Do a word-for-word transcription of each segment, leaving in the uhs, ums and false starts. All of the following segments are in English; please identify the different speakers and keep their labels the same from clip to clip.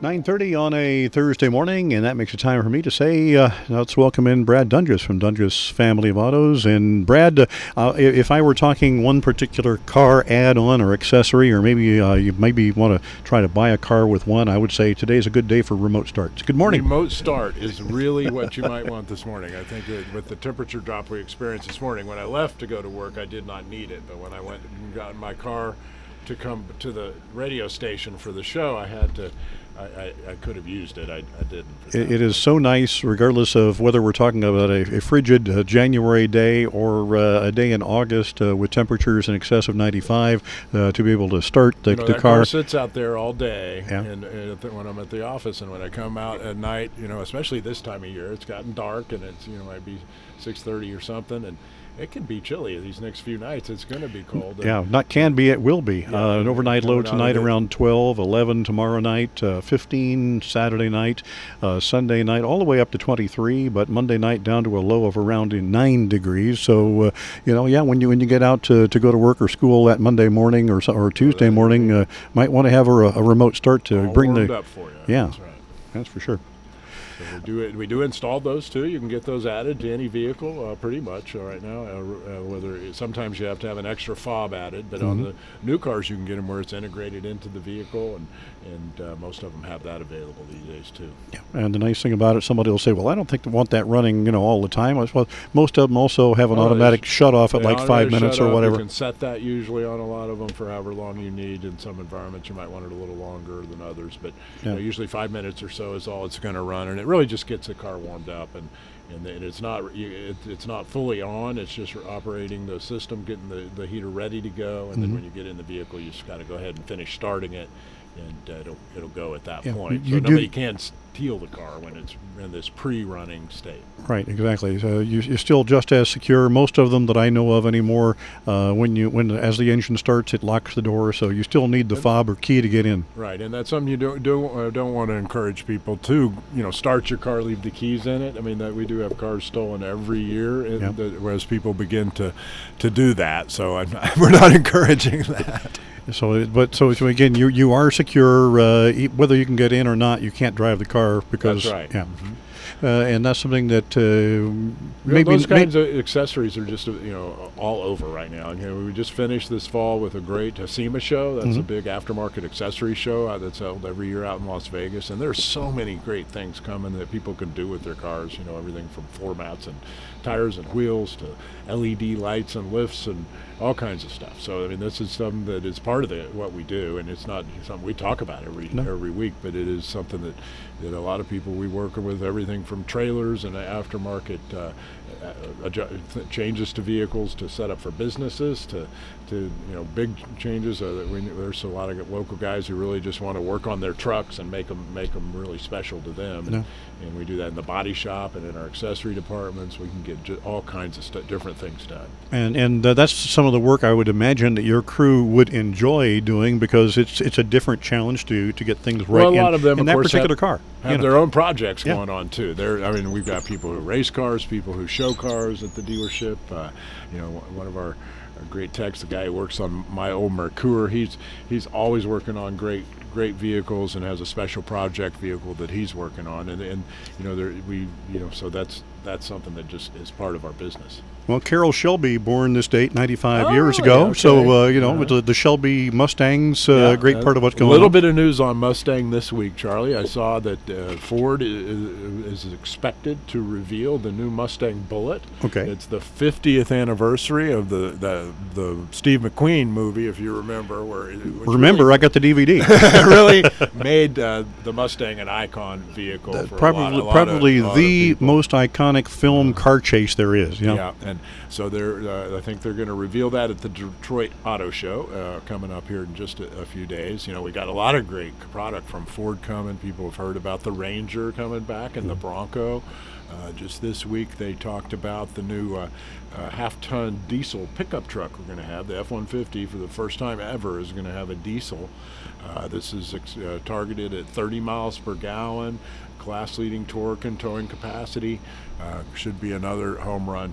Speaker 1: nine thirty on a Thursday morning, and that makes it time for me to say, uh, let's welcome in Brad Dundress from Dundress Family of Autos. And Brad, uh, if I were talking one particular car add-on or accessory, or maybe uh, you maybe want to try to buy a car with one, I would say today's a good day for remote starts. Good morning.
Speaker 2: Remote start is really what you might want this morning. I think that with the temperature drop we experienced this morning, when I left to go to work, I did not need it. But when I went and got in my car to come to the radio station for the show, I had to, I, I, I could have used it. I, I didn't.
Speaker 1: It, it is so nice, regardless of whether we're talking about a, a frigid uh, January day or uh, a day in August uh, with temperatures in excess of ninety-five, uh, to be able to start the,
Speaker 2: you know,
Speaker 1: the
Speaker 2: that
Speaker 1: car.
Speaker 2: car sits out there all day,
Speaker 1: yeah.
Speaker 2: and, and when I'm at the office, and when I come out at night, you know, especially this time of year, it's gotten dark, and it's, you know, might be six thirty or something, and it can be chilly these next few nights. It's going to be cold.
Speaker 1: Yeah, not can be, it will be.
Speaker 2: Yeah,
Speaker 1: uh, an overnight low tonight
Speaker 2: it.
Speaker 1: around twelve, eleven tomorrow night, uh, fifteen Saturday night, uh, Sunday night, all the way up to twenty-three, but Monday night down to a low of around nine degrees. So, uh, you know, yeah, when you when you get out to, to go to work or school that Monday morning or or Tuesday morning, uh, might want to have a, a remote start to
Speaker 2: all
Speaker 1: bring
Speaker 2: warmed
Speaker 1: the.
Speaker 2: up for you.
Speaker 1: Yeah,
Speaker 2: that's right.
Speaker 1: That's for sure.
Speaker 2: So we do it. We do install those too. You can get those added to any vehicle, uh, pretty much uh, right now. Uh, uh, whether it, sometimes you have to have an extra fob added, but mm-hmm. on the new cars you can get them where it's integrated into the vehicle, and and uh, most of them have that available these days too.
Speaker 1: Yeah, and the nice thing about it, somebody will say, "Well, I don't think they want that running, you know, all the time." Well, most of them also have an
Speaker 2: oh,
Speaker 1: automatic shut off at like five minutes or whatever.
Speaker 2: You can set that usually on a lot of them for however long you need. In some environments, you might want it a little longer than others, but
Speaker 1: yeah.
Speaker 2: you know, usually five minutes or so is all it's going to run, and it really just gets the car warmed up, and and it's not it, it's not fully on. It's just operating the system, getting the, the heater ready to go, and mm-hmm. then when you get in the vehicle, you just got to go ahead and finish starting it, and uh, it'll it'll go at that
Speaker 1: yeah,
Speaker 2: point.
Speaker 1: You
Speaker 2: so
Speaker 1: do
Speaker 2: nobody can steal the car when it's in this pre-running state.
Speaker 1: Right, exactly. So you, you're still just as secure. Most of them that I know of anymore, uh, when you when as the engine starts, it locks the door, so you still need the fob or key to get in.
Speaker 2: Right, and that's something you don't do, uh, don't want to encourage people to, you know, start your car, leave the keys in it. I mean, that we do have cars stolen every year, and
Speaker 1: yep.
Speaker 2: the, whereas people begin to to do that. So I'm, we're not encouraging that.
Speaker 1: So, but so, so again, you you are secure, uh, whether you can get in or not. You can't drive the car because
Speaker 2: that's right.
Speaker 1: Yeah.
Speaker 2: Mm-hmm.
Speaker 1: Uh, and that's something that uh,
Speaker 2: you
Speaker 1: maybe
Speaker 2: know, those kinds may- of accessories are just, you know, all over right now. And, you know, we just finished this fall with a great SEMA show. That's mm-hmm. a big aftermarket accessory show uh, that's held every year out in Las Vegas. And there's so many great things coming that people can do with their cars. You know, everything from floor mats and tires and wheels to L E D lights and lifts and all kinds of stuff. So I mean, this is something that is part of the, what we do, and it's not something we talk about every no. every week, but it is something that, that a lot of people we work with, everything from trailers and aftermarket uh, uh, adju- changes to vehicles to set up for businesses to to you know big changes. Uh, that we, there's a lot of local guys who really just want to work on their trucks and make them make them really special to them.
Speaker 1: No.
Speaker 2: And, and we do that in the body shop and in our accessory departments. We can get ju- all kinds of st- different things done.
Speaker 1: And and uh, that's some of the work I would imagine that your crew would enjoy doing, because it's it's a different challenge to to get things right.
Speaker 2: Well, a
Speaker 1: in,
Speaker 2: lot of them,
Speaker 1: in
Speaker 2: of
Speaker 1: that
Speaker 2: course,
Speaker 1: particular
Speaker 2: have,
Speaker 1: car.
Speaker 2: have
Speaker 1: you know.
Speaker 2: their own projects
Speaker 1: yeah.
Speaker 2: going on too. They're, I mean, we've got people who race cars, people who show cars at the dealership. Uh, you know, one of our great techs, the guy who works on my old Mercure, he's he's always working on great great vehicles and has a special project vehicle that he's working on, and and you know there we you know so that's that's something that just is part of our business.
Speaker 1: Well, Carroll Shelby, born this date ninety-five
Speaker 2: oh,
Speaker 1: years ago,
Speaker 2: okay.
Speaker 1: so uh, you know
Speaker 2: uh-huh.
Speaker 1: with the, the Shelby Mustangs, uh,
Speaker 2: yeah,
Speaker 1: great part of what's going on.
Speaker 2: A little on. bit of news on Mustang this week, Charlie. I saw that uh, Ford is, is expected to reveal the new Mustang Bullitt.
Speaker 1: Okay,
Speaker 2: it's the fiftieth anniversary of the the, the Steve McQueen movie, if you remember. Where
Speaker 1: remember,
Speaker 2: really,
Speaker 1: I got the D V D.
Speaker 2: really made uh, the Mustang an icon vehicle.
Speaker 1: Uh,
Speaker 2: for
Speaker 1: probably,
Speaker 2: a lot, a lot
Speaker 1: probably
Speaker 2: of,
Speaker 1: the most iconic film car chase there is. You know?
Speaker 2: Yeah, and so they're. Uh, I think they're going to reveal that at the Detroit Auto Show uh, coming up here in just a, a few days. You know, we got a lot of great product from Ford coming. People have heard about the Ranger coming back and mm-hmm. the Bronco. Uh, just this week, they talked about the new uh, uh, half-ton diesel pickup truck we're going to have. The F one fifty, for the first time ever, is going to have a diesel. Uh, this is ex- uh, targeted at thirty miles per gallon, class-leading torque and towing capacity. Uh, should be another home run for Ford.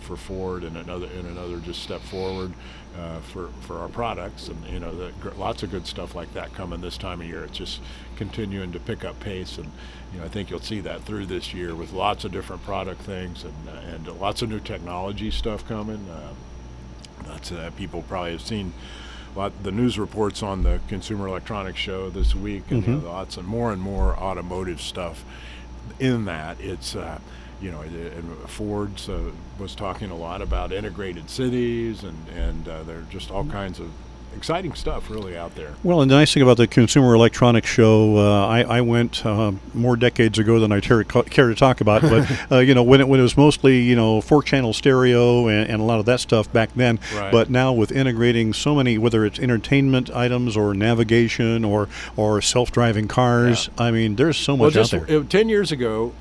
Speaker 2: forward and another and another just step forward uh, for for our products, and you know, the, lots of good stuff like that coming this time of year. It's just continuing to pick up pace, and you know, I think you'll see that through this year with lots of different product things and uh, and lots of new technology stuff coming. Uh, that's uh, people probably have seen. A lot the news reports on the Consumer Electronics Show this week, and
Speaker 1: Mm-hmm.
Speaker 2: you know, lots of more and more automotive stuff. In that, it's uh, you know, it, it, Ford uh, was talking a lot about integrated cities, and and uh, there are just all kinds of exciting stuff really out there.
Speaker 1: Well, and the nice thing about the Consumer Electronics Show, uh, I, I went uh, more decades ago than I care, care to talk about, but uh, you know, when it when it was mostly, you know, four-channel stereo and, and a lot of that stuff back then.
Speaker 2: Right.
Speaker 1: But now with integrating so many, whether it's entertainment items or navigation or or self-driving cars,
Speaker 2: Yeah.
Speaker 1: I mean, there's so
Speaker 2: Well,
Speaker 1: much
Speaker 2: just
Speaker 1: out there.
Speaker 2: it, ten years ago,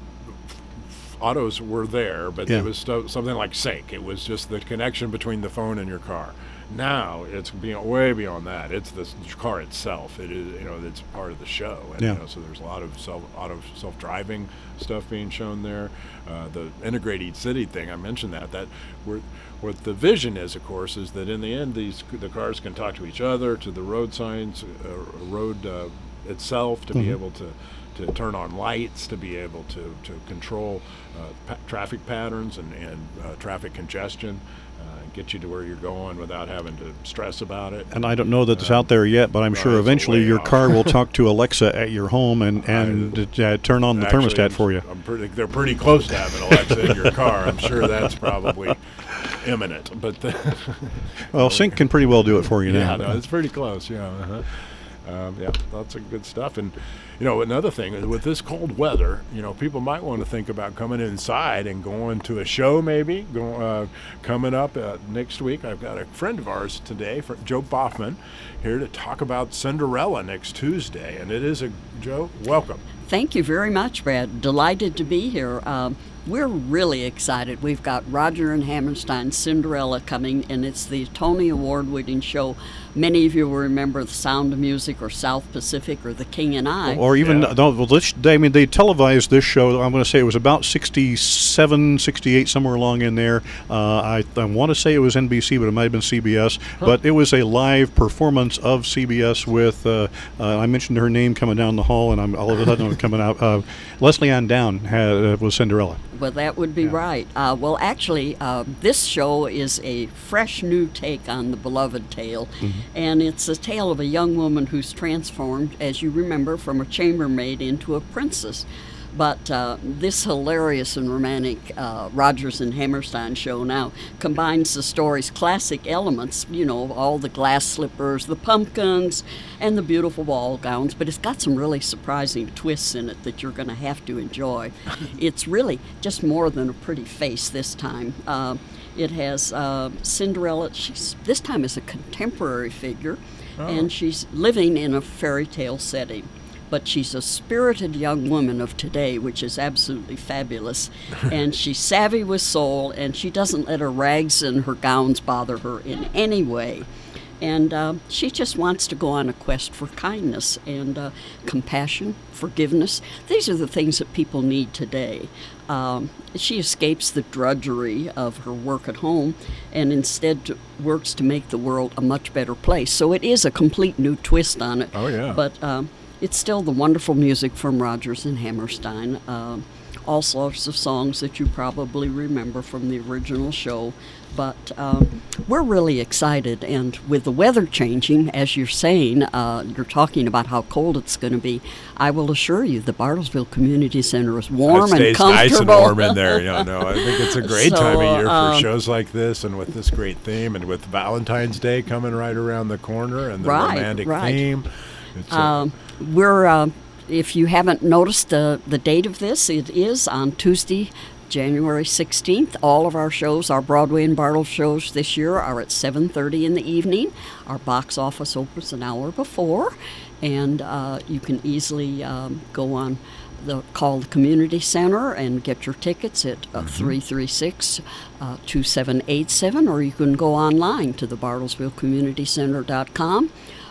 Speaker 2: autos were there, but
Speaker 1: Yeah.
Speaker 2: it was sto- something like sync. It was just the connection between the phone and your car. Now it's beyond, way beyond that. It's the car itself. It is, you know, it's part of the show. And,
Speaker 1: Yeah.
Speaker 2: you know, so there's a lot of self, auto self-driving stuff being shown there. Uh, the integrated city thing, I mentioned that. That we're, what the vision is, of course, is that in the end, these the cars can talk to each other, to the road signs, uh, road uh, itself, to
Speaker 1: Mhm.
Speaker 2: be able to. to turn on lights, to be able to, to control uh, pa- traffic patterns and, and uh, traffic congestion, uh, get you to where you're going without having to stress about it.
Speaker 1: And I don't know that it's
Speaker 2: Um,
Speaker 1: out there yet, but I'm
Speaker 2: no,
Speaker 1: sure
Speaker 2: it's a
Speaker 1: eventually
Speaker 2: way
Speaker 1: your
Speaker 2: off.
Speaker 1: car will talk to Alexa at your home and, and uh, turn on the
Speaker 2: Actually,
Speaker 1: thermostat for you.
Speaker 2: I'm pretty, they're pretty close to having Alexa in your car. I'm sure that's probably imminent. But the
Speaker 1: Well, Sync can pretty well do it for you
Speaker 2: yeah,
Speaker 1: now.
Speaker 2: no, it's pretty close. Yeah, uh-huh. um, yeah, lots of good stuff. And you know, another thing is with this cold weather, you know, people might want to think about coming inside and going to a show, maybe. Go, uh, coming up uh, next week, I've got a friend of ours today, for Joe Boffman, here to talk about Cinderella next Tuesday. And it is a Joe, welcome.
Speaker 3: Thank you very much, Brad. Delighted to be here. Um, we're really excited. We've got Roger and Hammerstein's Cinderella coming, and it's the Tony Award-winning show. Many of you will remember The Sound of Music or South Pacific or The King and I.
Speaker 1: Or even,
Speaker 2: Yeah.
Speaker 1: no, well, this, I mean, they televised this show. I'm going to say it was about sixty-seven, sixty-eight, somewhere along in there. Uh, I, I want to say it was N B C, but it might have been C B S.
Speaker 2: Huh.
Speaker 1: But it was a live performance of C B S with, uh, uh, I mentioned her name coming down the hall, and I'm all of a sudden coming out. Uh, Leslie Ann Down had, uh, was Cinderella.
Speaker 3: Well, that would be
Speaker 1: Yeah.
Speaker 3: right. Uh, well, actually, uh, this show is a fresh new take on the beloved tale,
Speaker 1: Mm-hmm.
Speaker 3: and it's a tale of a young woman who's transformed, as you remember, from a chambermaid into a princess. But uh, this hilarious and romantic uh, Rodgers and Hammerstein show now combines the story's classic elements, you know, all the glass slippers, the pumpkins, and the beautiful ball gowns, but it's got some really surprising twists in it that you're going to have to enjoy. It's really just more than a pretty face this time. Uh, it has uh, Cinderella, she's this time is a contemporary figure,
Speaker 2: Oh.
Speaker 3: and she's living in a fairy tale setting. But she's a spirited young woman of today, which is absolutely fabulous. And she's savvy with soul, and she doesn't let her rags and her gowns bother her in any way. And uh, she just wants to go on a quest for kindness and uh, compassion, forgiveness. These are the things that people need today. Um, she escapes the drudgery of her work at home and instead to, works to make the world a much better place. So it is a complete new twist on it.
Speaker 2: Oh, yeah.
Speaker 3: But um, it's still the wonderful music from Rodgers and Hammerstein. Um, all sorts of songs that you probably remember from the original show. But um, we're really excited, and with the weather changing, as you're saying, uh, you're talking about how cold it's going to be. I will assure you, the Bartlesville Community Center is warm
Speaker 2: it stays
Speaker 3: and comfortable.
Speaker 2: nice and warm in there. You know, no, I think it's a great
Speaker 3: So,
Speaker 2: time of year for
Speaker 3: um,
Speaker 2: shows like this, and with this great theme, and with Valentine's Day coming right around the corner, and the
Speaker 3: Right,
Speaker 2: romantic
Speaker 3: right.
Speaker 2: theme. It's, uh,
Speaker 3: Um, we're, uh, if you haven't noticed the, the date of this, it is on Tuesday, January sixteenth. All of our shows, our Broadway and Bartle shows this year, are at seven thirty in the evening. Our box office opens an hour before, and uh, you can easily um, go on the call the community center and get your tickets at uh, three three six, two seven eight seven, or you can go online to the bartlesville community center dot com.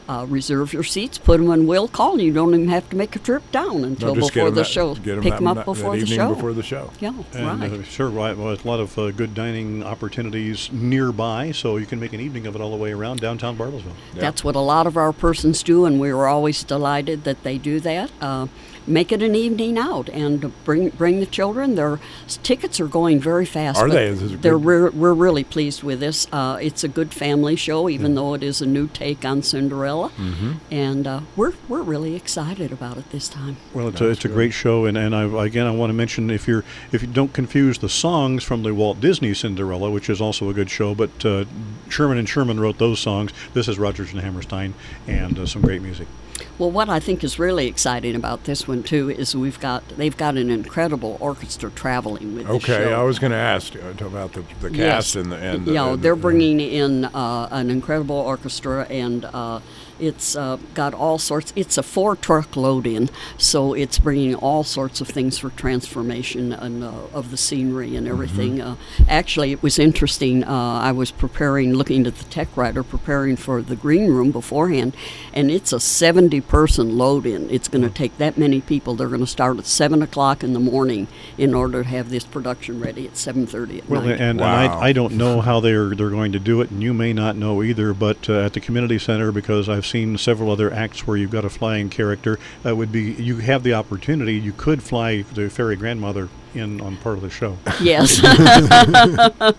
Speaker 3: uh, reserve your seats, put them on will call. You don't even have to make a trip down until
Speaker 2: No, just
Speaker 3: before
Speaker 2: get 'em
Speaker 3: the
Speaker 2: that-
Speaker 3: show.
Speaker 2: get 'em
Speaker 3: Pick
Speaker 2: that-
Speaker 3: them up
Speaker 2: that-
Speaker 3: before
Speaker 2: that
Speaker 3: the
Speaker 2: evening
Speaker 3: show.
Speaker 2: before the show.
Speaker 3: Yeah,
Speaker 1: And
Speaker 3: right.
Speaker 1: uh, sure, right, well, there's a lot of uh, good dining opportunities nearby, so you can make an evening of it all the way around downtown Bartlesville.
Speaker 2: Yeah.
Speaker 3: That's what a lot of our persons do, and we were always delighted that they do that. Uh, make it an evening out and bring bring the children. Their s- tickets are going very fast.
Speaker 2: Are
Speaker 3: but
Speaker 2: they? Is it
Speaker 3: They're
Speaker 2: good?
Speaker 3: re- we're really pleased with this. Uh, it's a good family show, even though it is a new take on Cinderella,
Speaker 2: Mm-hmm.
Speaker 3: and uh, we're we're really excited about it this time.
Speaker 1: Well, it's a, it's a great show, and, and I, again, I want to mention if you're if you don't confuse the songs from the Walt Disney Cinderella, which is also a good show, but uh, Sherman and Sherman wrote those songs. This is Rodgers and Hammerstein, and uh, some great music.
Speaker 3: Well, what I think is really exciting about this one too is we've got they've got an incredible orchestra traveling with the
Speaker 2: Okay,
Speaker 3: show.
Speaker 2: I was going to ask uh, about the, the cast
Speaker 3: Yes.
Speaker 2: and the and the,
Speaker 3: yeah,
Speaker 2: and
Speaker 3: they're
Speaker 2: the-
Speaker 3: bringing in uh, an incredible orchestra, and uh, it's uh, got all sorts. It's a four-truck load-in, so it's bringing all sorts of things for transformation and uh, of the scenery and everything. Uh, actually, it was interesting. Uh, I was preparing, looking at the tech writer, preparing for the green room beforehand, and it's a seventy-person load-in. It's going to take that many people. They're going to start at seven o'clock in the morning in order to have this production ready at seven thirty at
Speaker 1: Well,
Speaker 3: night.
Speaker 1: and,
Speaker 2: Wow.
Speaker 1: and I, I don't know how they're they're going to do it, and you may not know either. But uh, at the community center, because I've seen several other acts where you've got a flying character, uh, would be you have the opportunity. You could fly the fairy grandmother in on part of the show.
Speaker 3: Yes.
Speaker 1: I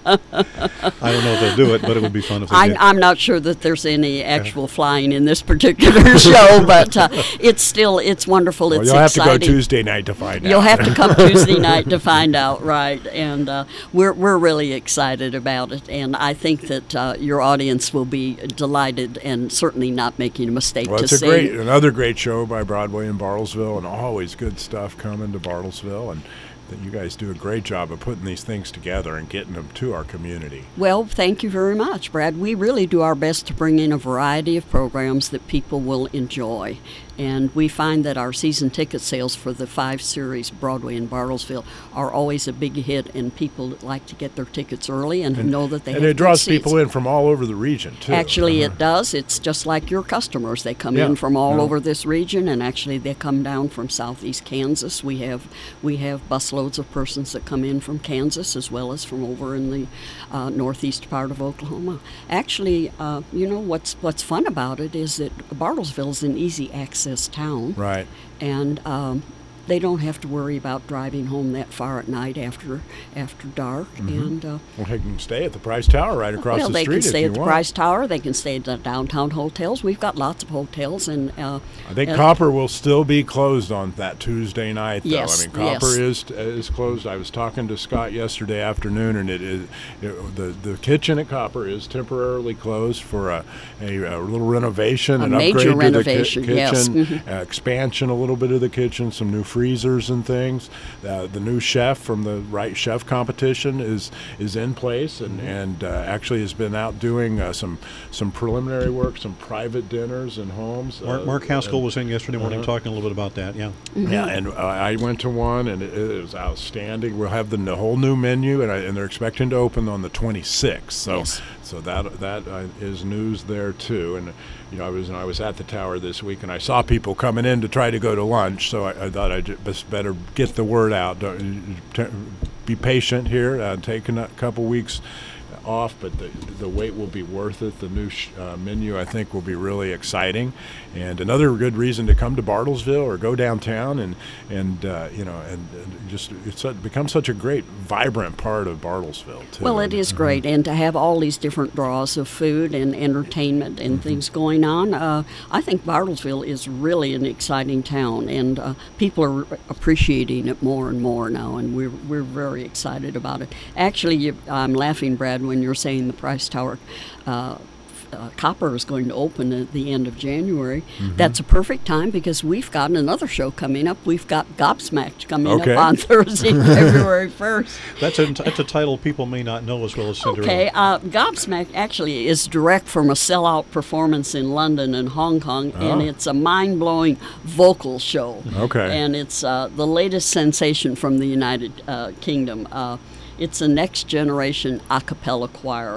Speaker 1: don't know if they'll do it, but it would be fun if they
Speaker 3: I'm,
Speaker 1: did.
Speaker 3: I'm not sure that there's any actual flying in this particular show, but uh, it's still it's wonderful.
Speaker 2: Well,
Speaker 3: It's
Speaker 2: you'll have to
Speaker 3: exciting.
Speaker 2: go Tuesday night to find out.
Speaker 3: You'll have to come Tuesday night to find out, right? And uh, we're we're really excited about it, and I think that uh, your audience will be delighted and certainly not making a mistake
Speaker 2: Well,
Speaker 3: to
Speaker 2: it's a
Speaker 3: see.
Speaker 2: great, another great show by Broadway in Bartlesville, and always good stuff coming to Bartlesville, and that you guys do a great job of putting these things together and getting them to our community.
Speaker 3: Well, thank you very much, Brad. We really do our best to bring in a variety of programs that people will enjoy. And we find that our season ticket sales for the five series Broadway in Bartlesville are always a big hit, and people like to get their tickets early and, know that they
Speaker 2: And
Speaker 3: have
Speaker 2: it draws
Speaker 3: good seats.
Speaker 2: people in from all over the region, too.
Speaker 3: Actually,
Speaker 2: Uh-huh.
Speaker 3: it does. It's just like your customers. They come
Speaker 2: Yeah,
Speaker 3: in from all
Speaker 2: yeah.
Speaker 3: over this region, and actually they come down from southeast Kansas. We have we have busloads of persons that come in from Kansas as well as from over in the uh, northeast part of Oklahoma. Actually, uh, you know what's what's fun about it is that Bartlesville is an easy access town,
Speaker 2: Right.
Speaker 3: and um, they don't have to worry about driving home that far at night after after dark. And uh,
Speaker 2: Well, they can stay at the Price Tower right across
Speaker 3: well,
Speaker 2: the
Speaker 3: they
Speaker 2: street
Speaker 3: can
Speaker 2: if
Speaker 3: stay
Speaker 2: you
Speaker 3: at the
Speaker 2: want.
Speaker 3: Price Tower. They can stay at the downtown hotels. We've got lots of hotels, and uh,
Speaker 2: I think
Speaker 3: and-
Speaker 2: Copper will still be closed on that Tuesday night, though.
Speaker 3: Yes,
Speaker 2: I mean, Copper
Speaker 3: yes.
Speaker 2: is is closed. I was talking to Scott yesterday afternoon, and it is it, the the kitchen at Copper is temporarily closed for a, a, a little renovation,
Speaker 3: A
Speaker 2: an
Speaker 3: major
Speaker 2: upgrade
Speaker 3: renovation,
Speaker 2: to the ki-
Speaker 3: yes.
Speaker 2: kitchen,
Speaker 3: Mhm.
Speaker 2: uh, expansion a little bit of the kitchen, some new freezers and things. Uh, the new chef from the Right Chef competition is is in place, and and uh, actually has been out doing uh, some some preliminary work, some private dinners in homes.
Speaker 1: Mark,
Speaker 2: uh,
Speaker 1: Mark Haskell
Speaker 2: and-
Speaker 1: was in yesterday morning
Speaker 2: Uh-huh.
Speaker 1: talking a little bit about that. Yeah.
Speaker 2: yeah, and uh, I went to one, and it, it was outstanding. We'll have the, the whole new menu, and, I, and they're expecting to open on the twenty-sixth. So,
Speaker 3: Yes.
Speaker 2: so that that uh, is news there too. And you know, I was I was at the tower this week, and I saw people coming in to try to go to lunch. So I, I thought I'd just better get the word out. Don't, t- be patient here. Uh, taking a couple weeks off, but the the wait will be worth it. The new sh- uh, menu, I think, will be really exciting, and another good reason to come to Bartlesville or go downtown and and uh, you know and, and just it's a, become such a great, vibrant part of Bartlesville too.
Speaker 3: Well, it is great, and to have all these different draws of food and entertainment and things going on, uh, I think Bartlesville is really an exciting town, and uh, people are appreciating it more and more now, and we're we're very excited about it. Actually, you, I'm laughing, Brad, when you're saying the Price Tower. Uh, Uh, Copper is going to open at the end of January. That's a perfect time because we've got another show coming up. We've got Gobsmacked coming
Speaker 2: Okay.
Speaker 3: up on Thursday, February first.
Speaker 1: That's a, that's a title people may not know as well as Cinderella.
Speaker 3: Okay, uh, Gobsmacked actually is direct from a sellout performance in London and Hong Kong, and
Speaker 2: Oh.
Speaker 3: it's a mind-blowing vocal show.
Speaker 2: Okay.
Speaker 3: And it's uh, the latest sensation from the United uh, Kingdom. Uh, it's a next-generation a cappella choir,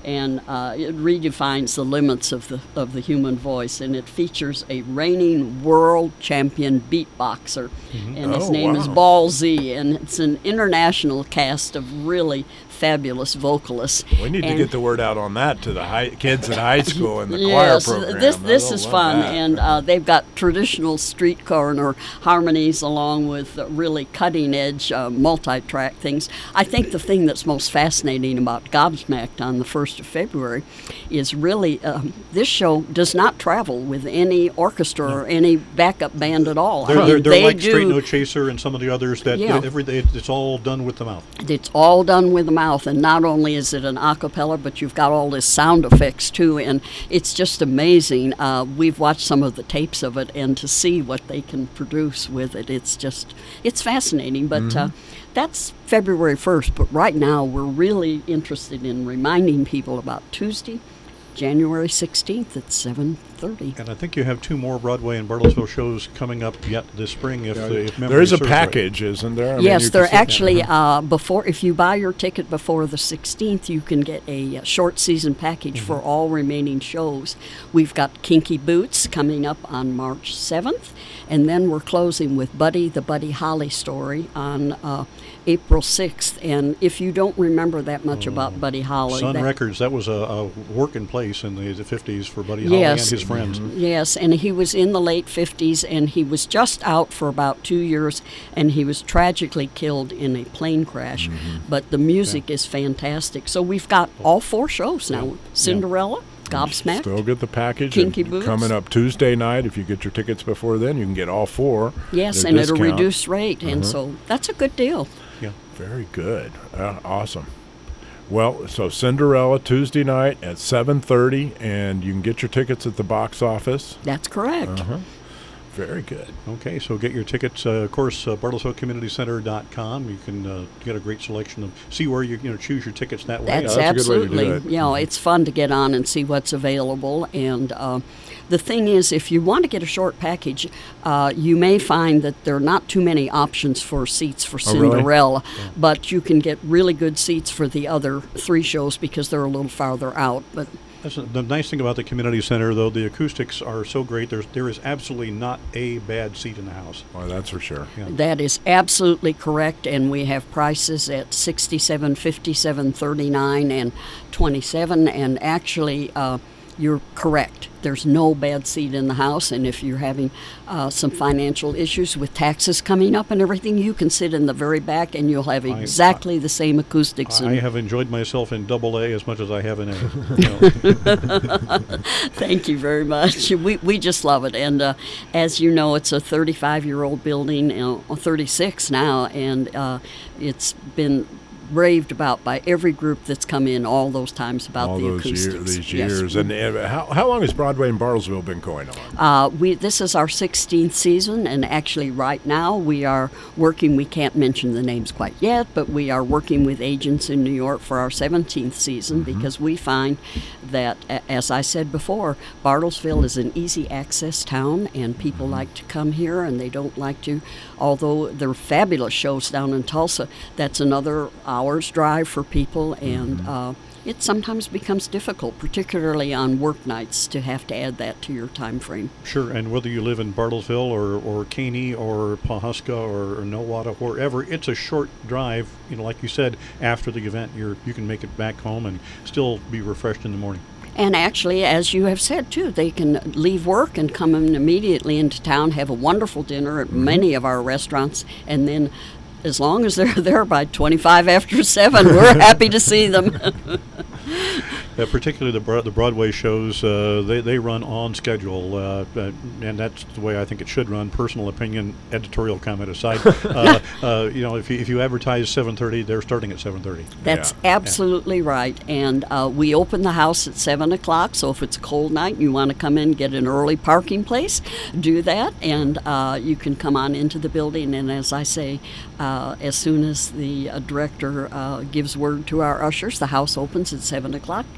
Speaker 3: and uh, it redefines the limits of the of the human voice, and it features a reigning world champion beatboxer, mm-hmm. and his
Speaker 2: oh,
Speaker 3: name
Speaker 2: wow.
Speaker 3: is Ball Z, and it's an international cast of really fabulous vocalists.
Speaker 2: We need
Speaker 3: and
Speaker 2: to get the word out on that to the high, kids in high school and the
Speaker 3: yes,
Speaker 2: choir program.
Speaker 3: This this
Speaker 2: I
Speaker 3: is
Speaker 2: love
Speaker 3: fun,
Speaker 2: that.
Speaker 3: and uh, they've got traditional street corner harmonies along with uh, really cutting edge uh, multi-track things. I think the thing that's most fascinating about Gobsmacked on the first of February is really um, this show does not travel with any orchestra or any backup band at all.
Speaker 1: They're,
Speaker 3: I mean,
Speaker 1: they're, they're
Speaker 3: they
Speaker 1: like
Speaker 3: do,
Speaker 1: Straight No Chaser and some of the others that
Speaker 3: Yeah.
Speaker 1: every day it's all done with the mouth.
Speaker 3: It's all done with the mouth, and not only is it an a cappella, but you've got all this sound effects too, and it's just amazing. Uh, we've watched some of the tapes of it, and to see what they can produce with it, it's just, it's fascinating. But mm-hmm. uh, that's February first, but right now we're really interested in reminding people about Tuesday, January sixteenth at seven thirty.
Speaker 1: And I think you have two more Broadway and Bartlesville shows coming up yet this spring. If,
Speaker 2: yeah,
Speaker 1: the, if
Speaker 2: there is a
Speaker 1: serves
Speaker 2: package,
Speaker 1: right.
Speaker 2: isn't there? I
Speaker 3: yes,
Speaker 2: mean,
Speaker 3: there
Speaker 2: see,
Speaker 3: actually,
Speaker 2: yeah.
Speaker 3: uh, before, if you buy your ticket before the sixteenth, you can get a short season package mm-hmm. for all remaining shows. We've got Kinky Boots coming up on March seventh, and then we're closing with Buddy, the Buddy Holly story on uh, April sixth. And if you don't remember that much oh. about Buddy Holly.
Speaker 1: Sun
Speaker 3: that,
Speaker 1: Records, that was a, a working place in the, the fifties for Buddy Holly
Speaker 3: yes,
Speaker 1: and his friends.
Speaker 3: Mm-hmm. Yes, and he was in the late fifties, and he was just out for about two years, and he was tragically killed in a plane crash. Mm-hmm. But the music yeah. is fantastic. So we've got all four shows now. Yeah. Cinderella, yeah. Gobsmacked,
Speaker 2: Still get the package.
Speaker 3: Kinky
Speaker 2: and
Speaker 3: Boots.
Speaker 2: Coming up Tuesday night, if you get your tickets before then, you can get all four.
Speaker 3: Yes,
Speaker 2: at a
Speaker 3: and
Speaker 2: discount.
Speaker 3: at a reduced rate, and
Speaker 2: uh-huh.
Speaker 3: so that's a good deal.
Speaker 1: Yeah.
Speaker 2: Very good. Uh, awesome. Well, so Cinderella Tuesday night at seven thirty, and you can get your tickets at the box office.
Speaker 3: That's correct.
Speaker 2: Uh-huh. Very good.
Speaker 1: Okay, so get your tickets. Uh, of course, uh, Bartlesville Community Center dot com. You can uh, get a great selection of, see where you you know choose your tickets that way.
Speaker 3: That's,
Speaker 2: yeah, that's
Speaker 3: absolutely,
Speaker 2: a good way to do it.
Speaker 3: you know, it's fun to get on and see what's available. And uh, the thing is, if you want to get a short package, uh, you may find that there are not too many options for seats for Cinderella,
Speaker 2: oh, really?
Speaker 3: yeah. but you can get really good seats for the other three shows because they're a little farther out. But
Speaker 1: That's a, the nice thing about the community center, though, the acoustics are so great. There's there is absolutely not a bad seat in the house.
Speaker 2: Well, that's for sure.
Speaker 1: Yeah.
Speaker 3: That is absolutely correct, and we have prices at sixty-seven, fifty-seven, thirty-nine, and twenty-seven. And actually, uh, you're correct. There's no bad seat in the house, and if you're having uh, some financial issues with taxes coming up and everything, you can sit in the very back, and you'll have exactly I, I, the same acoustics.
Speaker 1: I have enjoyed myself in double A as much as I have in A. You know.
Speaker 3: Thank you very much. We we just love it, and uh, as you know, it's a thirty-five-year-old building, uh, thirty-six now, and uh, it's been raved about by every group that's come in all those times about
Speaker 2: all
Speaker 3: the
Speaker 2: those
Speaker 3: acoustics.
Speaker 2: Year, these
Speaker 3: yes.
Speaker 2: years. And uh, how, how long has Broadway in Bartlesville been going on?
Speaker 3: Uh, we This is our sixteenth season, and actually right now we are working, we can't mention the names quite yet, but we are working with agents in New York for our seventeenth season mm-hmm. because we find that, as I said before, Bartlesville is an easy access town, and people mm-hmm. like to come here, and they don't like to, although there are fabulous shows down in Tulsa, that's another hour's drive for people, and mm-hmm. uh, it sometimes becomes difficult, particularly on work nights, to have to add that to your time frame.
Speaker 1: Sure, and whether you live in Bartlesville or, or Caney or Pawhuska or, or Nowata, wherever, it's a short drive. You know, like you said, after the event, you're you can make it back home and still be refreshed in the morning.
Speaker 3: And actually, as you have said, too, they can leave work and come in immediately into town, have a wonderful dinner at mm-hmm. many of our restaurants, and then as long as they're there by twenty-five after seven, we're happy to see them.
Speaker 1: Uh, particularly the Bro- the Broadway shows, uh, they they run on schedule, uh, uh, and that's the way I think it should run. Personal opinion, editorial comment aside, uh, uh, you know, if you if you advertise seven thirty, they're starting at seven thirty.
Speaker 3: That's
Speaker 2: yeah.
Speaker 3: absolutely yeah. right, and uh, we open the house at seven o'clock. So if it's a cold night and you want to come in, get an early parking place, do that, and uh, you can come on into the building. And as I say, uh, as soon as the uh, director uh, gives word to our ushers, the house opens at seven o'clock.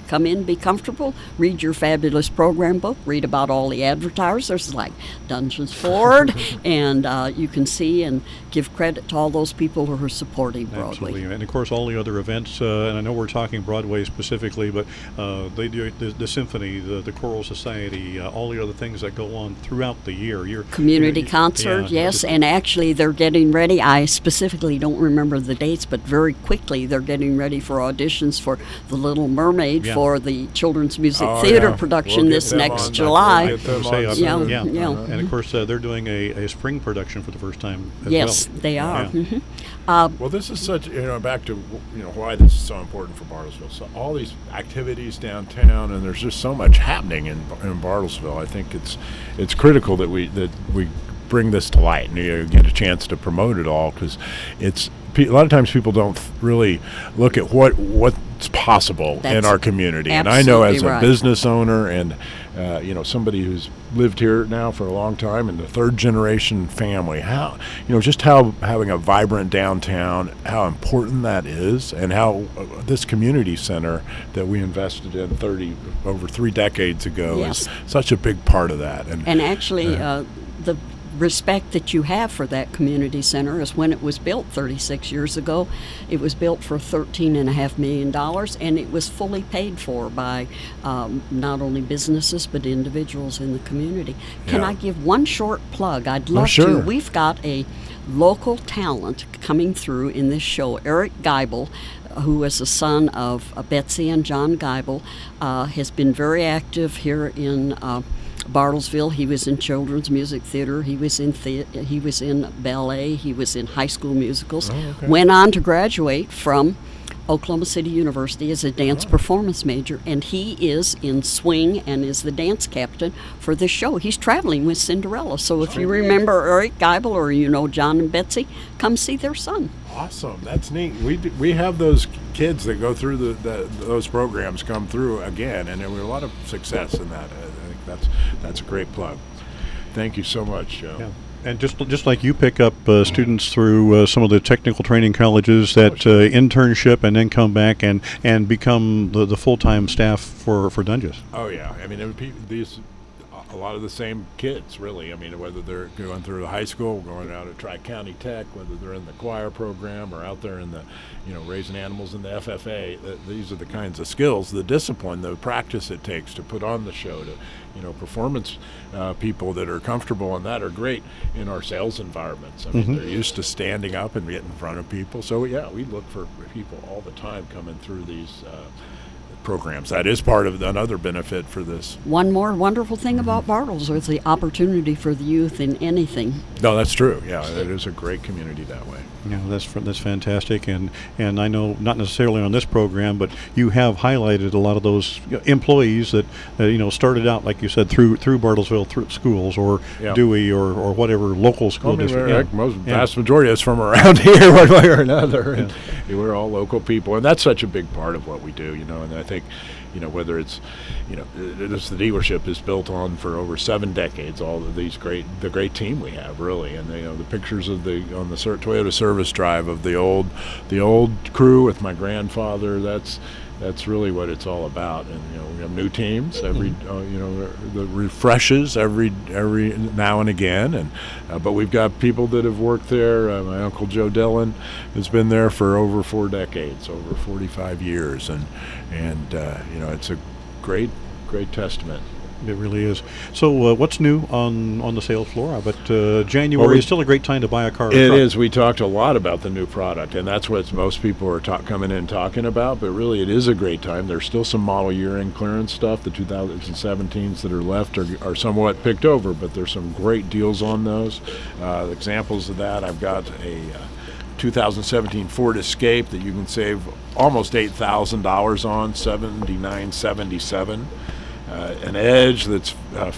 Speaker 3: come in, be comfortable, read your fabulous program book, read about all the advertisers like Dungeons Ford, and uh, you can see and give credit to all those people who are supporting Broadway.
Speaker 1: Absolutely, and of course all the other events, uh, and I know we're talking Broadway specifically, but uh, they do the, the symphony, the, the choral society, uh, all the other things that go on throughout the year. You're,
Speaker 3: Community
Speaker 1: you know,
Speaker 3: concert,
Speaker 1: yeah,
Speaker 3: yes, and actually they're getting ready. I specifically don't remember the dates, but very quickly they're getting ready for auditions for The Little Mermaid
Speaker 1: Yeah.
Speaker 3: for the Children's Music
Speaker 2: Oh,
Speaker 3: Theater
Speaker 2: yeah.
Speaker 3: production
Speaker 2: We'll get
Speaker 3: this
Speaker 2: them
Speaker 3: next
Speaker 2: on.
Speaker 3: July.
Speaker 2: We'll get them
Speaker 1: Say,
Speaker 2: on
Speaker 1: uh,
Speaker 2: soon.
Speaker 3: Yeah,
Speaker 1: yeah,
Speaker 3: yeah.
Speaker 1: and of course uh, they're doing a, a spring production for the first time as
Speaker 3: Yes,
Speaker 1: well.
Speaker 3: they are.
Speaker 1: Yeah.
Speaker 3: Mhm. Uh,
Speaker 2: Well, this is such, you know, back to, you know, why this is so important for Bartlesville. So all these activities downtown, and there's just so much happening in, in Bartlesville. I think it's it's critical that we that we bring this to light and you know, get a chance to promote it all, because it's a lot of times people don't really look at what what's possible in
Speaker 3: That's
Speaker 2: our community. And I know as
Speaker 3: absolutely
Speaker 2: a
Speaker 3: right.
Speaker 2: business owner and uh, you know somebody who's lived here now for a long time and the third generation family, how you know just how having a vibrant downtown, how important that is, and how uh, this community center that we invested in thirty over three decades ago
Speaker 3: Yes.
Speaker 2: is such a big part of that. And,
Speaker 3: And actually,
Speaker 2: Yeah.
Speaker 3: uh, the respect that you have for that community center is when it was built thirty-six years ago. It was built for thirteen and a half million dollars, and it was fully paid for by um, not only businesses but individuals in the community. Can
Speaker 2: Yeah.
Speaker 3: I give one short plug? I'd love
Speaker 2: sure.
Speaker 3: to. We've got a local talent coming through in this show. Eric Geibel, who is the son of uh, Betsy and John Geibel, uh, has been very active here in uh, Bartlesville. He was in children's music theater. He was in the- he was in ballet. He was in high school musicals.
Speaker 2: Oh, okay.
Speaker 3: Went on to graduate from Oklahoma City University as a dance
Speaker 2: Oh.
Speaker 3: performance major, and he is in swing and is the dance captain for this show. He's traveling with Cinderella. So if you remember Eric Geibel or you know John and Betsy, come see their son.
Speaker 2: Awesome, that's neat. We d- we have those kids that go through the, the those programs come through again, and there were a lot of success in that. I think that's that's a great plug. Thank you so much, Joe.
Speaker 1: Yeah. And just just like you pick up uh, students through uh, some of the technical training colleges that uh, internship and then come back and, and become the, the full-time staff for, for Dungeness.
Speaker 2: Oh yeah, I mean it would be, these a lot of the same kids really. I mean whether they're going through the high school, going out at Tri-County Tech, whether they're in the choir program or out there in the you know raising animals in the F F A. Th- these are the kinds of skills, the discipline, the practice it takes to put on the show. To you know performance uh, people that are comfortable in that are great in our sales environments. I mean
Speaker 1: Mhm.
Speaker 2: they're used to standing up and getting in front of people. So yeah, we look for people all the time coming through these uh, programs. That is part of another benefit for this.
Speaker 3: One more wonderful thing about Bartles is the opportunity for the youth in anything.
Speaker 2: No, that's true. Yeah, it is a great community that way.
Speaker 1: Yeah, that's f- that's fantastic, and and I know not necessarily on this program, but you have highlighted a lot of those you know, employees that uh, you know started out, like you said, through through Bartlesville through schools or
Speaker 2: Yeah.
Speaker 1: Dewey or, or whatever local school
Speaker 2: I mean,
Speaker 1: district.
Speaker 2: we're-
Speaker 1: Yeah.
Speaker 2: heck, most
Speaker 1: Yeah.
Speaker 2: vast majority of us from around here, one way or another. And we're all local people, and that's such a big part of what we do. You know, and I think, you know, whether it's, you know, it- it's the dealership is built on for over seven decades. All of these great, the great team we have, really, and you know, the pictures of the on the Ser- Toyota service drive of the old, the old crew with my grandfather. That's that's really what it's all about. And you know, we have new teams every, uh, you know, the refreshes every every now and again. And uh, but we've got people that have worked there. Uh, my uncle Joe Dillon has been there for over four decades, over forty-five years, and and uh, you know, it's a great great testament.
Speaker 1: It really is. So, uh, what's new on, on the sales floor? I bet uh, January
Speaker 2: Well, we-
Speaker 1: is still a great time to buy a car. or
Speaker 2: It
Speaker 1: truck.
Speaker 2: is. We talked a lot about the new product, and that's what most people are ta- coming in talking about. But really, it is a great time. There's still some model year end clearance stuff. The two thousand seventeens that are left are, are somewhat picked over, but there's some great deals on those. Uh, examples of that, I've got a uh, two thousand seventeen Ford Escape that you can save almost eight thousand dollars on, seventy-nine seventy-seven. Uh, an Edge that's uh,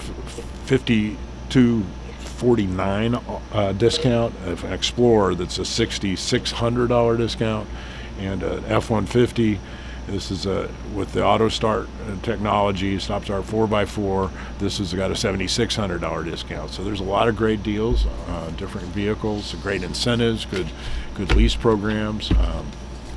Speaker 2: fifty-two forty-nine uh, discount, an Explorer that's a sixty-six hundred dollars discount, and an F one fifty. This is a, with the auto start technology, stop start four by four. This has got a seventy-six hundred dollars discount. So there's a lot of great deals, uh, different vehicles, great incentives, good, good lease programs. Um,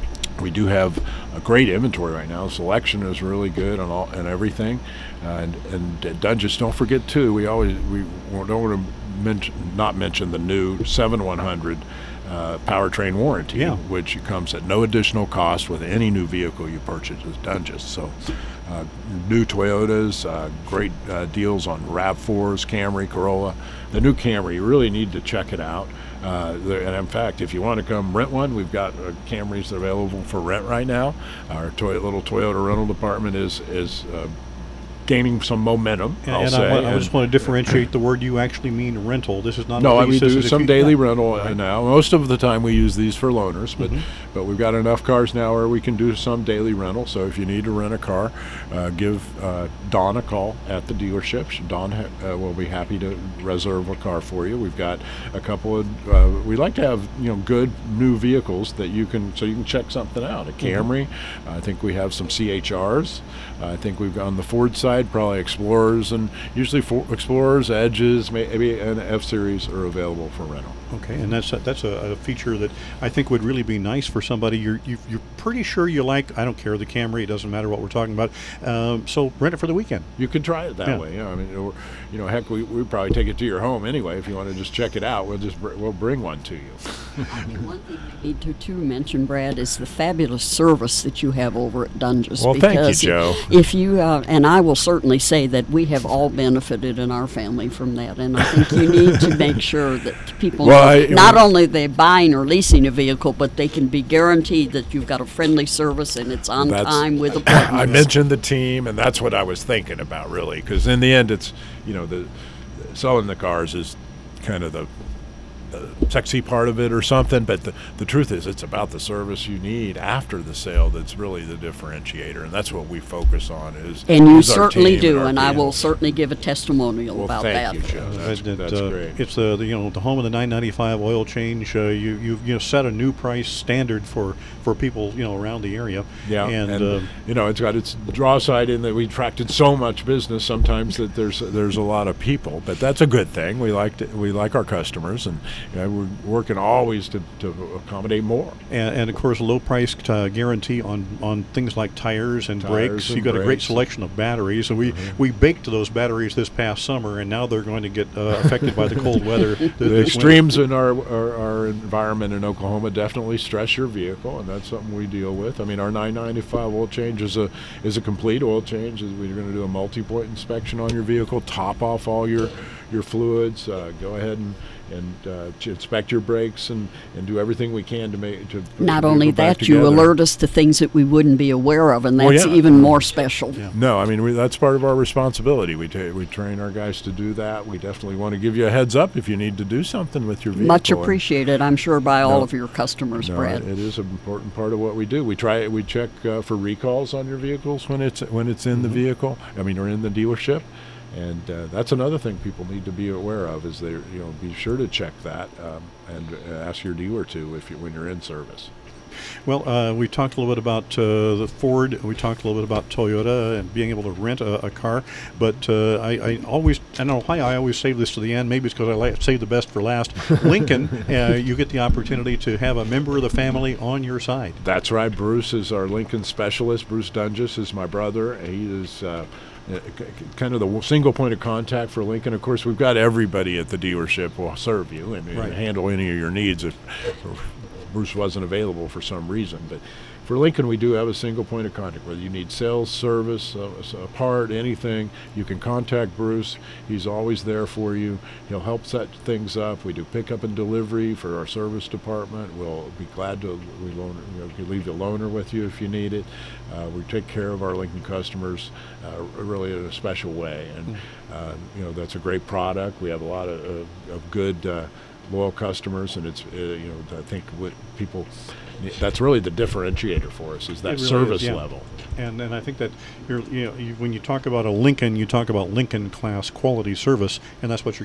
Speaker 2: We do have a great inventory right now. Selection is really good and all and everything. Uh, and and Dunges, don't forget too. We always we don't want to mention not mention the new seven one hundred uh, powertrain warranty,
Speaker 1: yeah.
Speaker 2: which comes at no additional cost with any new vehicle you purchase with Dunges. So. Uh, new Toyotas, uh, great uh, deals on RAV fours, Camry, Corolla. The new Camry, you really need to check it out. Uh, there, and in fact, if you want to come rent one, we've got uh, Camrys available for rent right now. Our toy, little Toyota rental department is is uh, gaining some momentum.
Speaker 1: And,
Speaker 2: I'll
Speaker 1: and
Speaker 2: say.
Speaker 1: I, I
Speaker 2: and
Speaker 1: just want to differentiate the word. You actually mean rental. This is not
Speaker 2: no,
Speaker 1: a lease.
Speaker 2: we
Speaker 1: This
Speaker 2: do
Speaker 1: is if
Speaker 2: some
Speaker 1: you-
Speaker 2: daily
Speaker 1: yeah.
Speaker 2: rental
Speaker 1: Right.
Speaker 2: now. Most of the time we use these for loaners, but
Speaker 1: Mhm.
Speaker 2: but we've got enough cars now where we can do some daily rental. So if you need to rent a car, uh, give uh, Dawn a call at the dealership. She- Dawn ha- uh, will be happy to reserve a car for you. We've got a couple of. Uh, we like to have you know good new vehicles that you can so you can check something out. A Camry. I think we have some C H Rs. I think we've got on the Ford side probably Explorers, and usually for Explorers, Edges, maybe an F Series are available for rental.
Speaker 1: Okay, and that's a, that's a, a feature that I think would really be nice for somebody you're you, you're pretty sure you like. I don't care the Camry; it doesn't matter what we're talking about. Um, so rent it for the weekend.
Speaker 2: You can try it that
Speaker 1: Yeah.
Speaker 2: way. Yeah, I mean, or, you know, heck, we we probably take it to your home anyway. If you want to just check it out, we'll just br- we'll bring one to you.
Speaker 3: I think one thing we need to, to mention, Brad, is the fabulous service that you have over at Dunges.
Speaker 2: Well, thank you,
Speaker 3: because
Speaker 2: Joe.
Speaker 3: If you uh, and I will certainly say that we have all benefited in our family from that, and I think you need to make sure that people
Speaker 2: Well,
Speaker 3: know
Speaker 2: I-
Speaker 3: not only they're buying or leasing a vehicle, but they can be guaranteed that you've got a friendly service and it's on
Speaker 2: That's-
Speaker 3: time with appointments.
Speaker 2: I mentioned the team, and that's what I was thinking about, really, because in the end, it's you know the selling the cars is kind of the, the sexy part of it or something, but the, the truth is it's about the service you need after the sale that's really the differentiator, and that's what we focus on is
Speaker 3: And you
Speaker 2: is our
Speaker 3: certainly
Speaker 2: team
Speaker 3: do,
Speaker 2: our
Speaker 3: and I will
Speaker 2: people.
Speaker 3: certainly give a testimonial
Speaker 2: Well,
Speaker 3: about
Speaker 2: thank
Speaker 3: that.
Speaker 2: you, Joe. That's,
Speaker 1: Uh, that,
Speaker 2: that's
Speaker 1: uh,
Speaker 2: great.
Speaker 1: It's the, the you know the home of the nine ninety-five oil change. Uh, you you you know set a new price standard for, for people you know around the area.
Speaker 2: Yeah,
Speaker 1: and,
Speaker 2: and,
Speaker 1: uh,
Speaker 2: you know it's got its draw side in that we attracted so much business sometimes that there's there's a lot of people, but that's a good thing. We like to, we like our customers, and you know, we're working always to, to accommodate more.
Speaker 1: and, and of course low price uh, guarantee on, on things like tires and
Speaker 2: Tires
Speaker 1: brakes.
Speaker 2: and
Speaker 1: You've got a great
Speaker 2: brakes.
Speaker 1: selection of batteries, and we
Speaker 2: Mhm.
Speaker 1: we baked those batteries this past summer, and now they're going to get uh, affected by the cold weather. th-
Speaker 2: The
Speaker 1: this winter.
Speaker 2: extremes in our, our our environment in Oklahoma definitely stress your vehicle, and that's something we deal with. I mean, our nine ninety-five oil change is a is a complete oil change. We're going to do a multi-point inspection on your vehicle, top off all your your fluids, uh, go ahead and and uh, ch- inspect your brakes and, and do everything we can to make to put
Speaker 3: Not
Speaker 2: your
Speaker 3: only
Speaker 2: vehicle back
Speaker 3: that, you
Speaker 2: together.
Speaker 3: alert us to things that we wouldn't be aware of, and
Speaker 2: Well,
Speaker 3: that's
Speaker 2: yeah.
Speaker 3: even more special.
Speaker 1: Yeah.
Speaker 2: No, I mean we, that's part of our responsibility. We ta- we train our guys to do that. We definitely want to give you a heads up if you need to do something with your vehicle.
Speaker 3: Much
Speaker 2: And-
Speaker 3: appreciated, I'm sure, by all
Speaker 2: No.
Speaker 3: of your customers,
Speaker 2: No,
Speaker 3: Brad.
Speaker 2: it is an important part of what we do. We try we check uh, for recalls on your vehicles when it's when it's in the
Speaker 1: Mhm.
Speaker 2: vehicle. I mean, or in the dealership, and uh, that's another thing people need to be aware of. Is they you know be sure to check that um, and uh, ask your dealer to if you, when you're in service.
Speaker 1: Well, uh, we talked a little bit about uh, the Ford. We talked a little bit about Toyota and being able to rent a, a car. But uh, I, I always, I don't know why I always save this to the end. Maybe it's because I like, save the best for last. Lincoln, uh, you get the opportunity to have a member of the family on your side.
Speaker 2: That's right. Bruce is our Lincoln specialist. Bruce Dunges is my brother. He is. Uh, uh, k- k- kind of the w- single point of contact for Lincoln. Of course, we've got everybody at the dealership will serve you and, and
Speaker 1: Right.
Speaker 2: handle any of your needs if, if Bruce wasn't available for some reason. But for Lincoln, we do have a single point of contact. Whether you need sales, service, a, a part, anything, you can contact Bruce. He's always there for you. He'll help set things up. We do pickup and delivery for our service department. We'll be glad to we loan, you know, leave the loaner with you if you need it. Uh, we take care of our Lincoln customers uh, really in a special way, and uh, you know that's a great product. We have a lot of, of, of good uh, loyal customers, and it's uh, you know I think what people that's really the differentiator for us is that
Speaker 1: It really
Speaker 2: service
Speaker 1: is, yeah.
Speaker 2: level.
Speaker 1: And and I think that you're, you know, you, when you talk about a Lincoln, you talk about Lincoln class quality service, and that's what you're giving.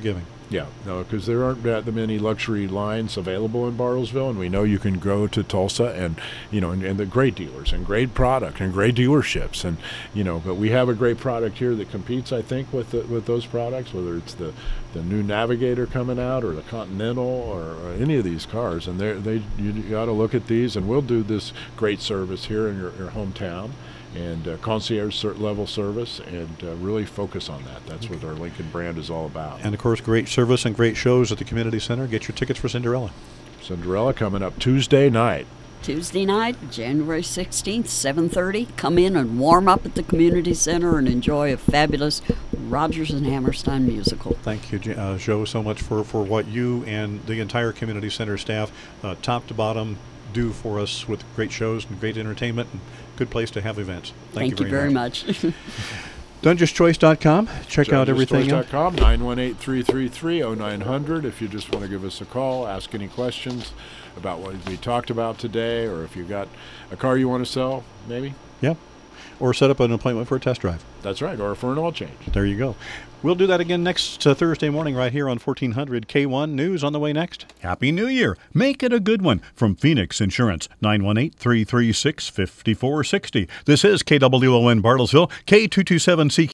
Speaker 2: Yeah, no, because there aren't that many luxury lines available in Bartlesville, and we know you can go to Tulsa and, you know, and, and the great dealers and great product and great dealerships, and, you know, but we have a great product here that competes, I think, with the, with those products, whether it's the, the new Navigator coming out or the Continental or, or any of these cars, and they they you, you ought to look at these, and we'll do this great service here in your, your hometown. And uh, concierge ser- level service, and uh, really focus on that. That's what our Lincoln brand is all about.
Speaker 1: And, of course, great service and great shows at the community center. Get your tickets for Cinderella.
Speaker 2: Cinderella coming up Tuesday night.
Speaker 3: Tuesday night, January sixteenth, seven thirty. Come in and warm up at the community center and enjoy a fabulous Rodgers and Hammerstein musical.
Speaker 1: Thank you, uh, Joe, so much for, for what you and the entire community center staff, uh, top to bottom, do for us with great shows and great entertainment and good place to have events. Thank,
Speaker 3: Thank you very, very much. much.
Speaker 1: Dungeous Choice dot com. Check out everything.
Speaker 2: Dungeous Choice dot com, nine one eight, three three three, oh nine hundred. If you just want to give us a call, ask any questions about what we talked about today, or if you've got a car you want to sell, maybe.
Speaker 1: Yeah. Or set up an appointment for a test drive.
Speaker 2: That's right, or for an oil change.
Speaker 1: There you go. We'll do that again next uh, Thursday morning right here on fourteen hundred K one News. On the way next. Happy New Year. Make it a good one. From Phoenix Insurance, nine one eight, three three six, five four six zero. This is K W O N Bartlesville, K two twenty-seven C